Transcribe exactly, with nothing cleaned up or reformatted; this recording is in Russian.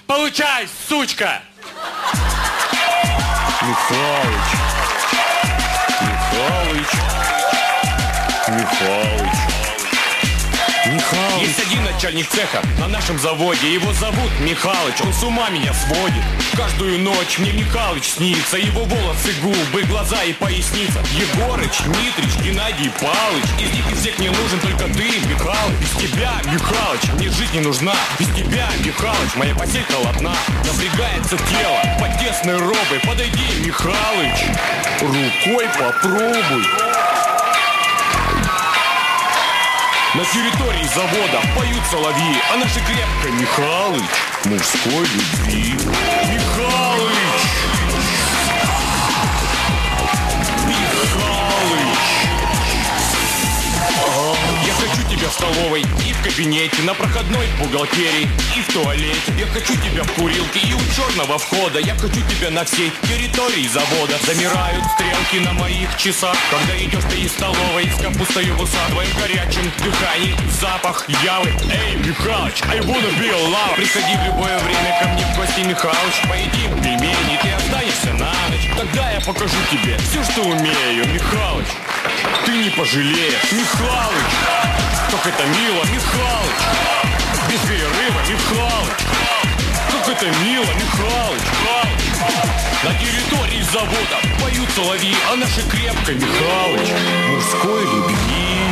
Получай, сучка! Михалыч. Михалыч. Михалыч. Михалыч. Есть один начальник цеха на нашем заводе. Его зовут Михалыч, он с ума меня сводит. Каждую ночь мне Михалыч снится. Его волосы, губы, глаза и поясница. Егорыч, Дмитрич, Геннадий Палыч. Из них из всех мне нужен только ты, Михалыч. Без тебя, Михалыч, мне жизнь не нужна. Без тебя, Михалыч, моя постель холодна. Напрягается тело под тесной робой. Подойди, Михалыч, рукой попробуй. На территории завода поют соловьи, а наши крепко Михалыч мужской любви. Михалыч! Михалыч! Я хочу тебя в столовой и в кабинете, на проходной в бухгалтерии и в туалете. Я хочу тебя в курилке и у черного входа. Я хочу тебя на всей территории завода. Замирают стрелки на моих часах, когда идешь ты из столовой с капустою в усадовой, в горячем дыхании запах явы. Эй, Михалыч, I wanna be alive. Приходи в любое время ко мне в гости, Михалыч. Поедим пельмени, ты останешься на ночь. Тогда я покажу тебе все, что умею, Михалыч. Ты не пожалеешь, Михалыч. Как это мило, Михалыч. Без перерыва, Михалыч. Как это мило, Михалыч. На территории завода поют соловьи, а наши крепко, Михалыч, мужской любви.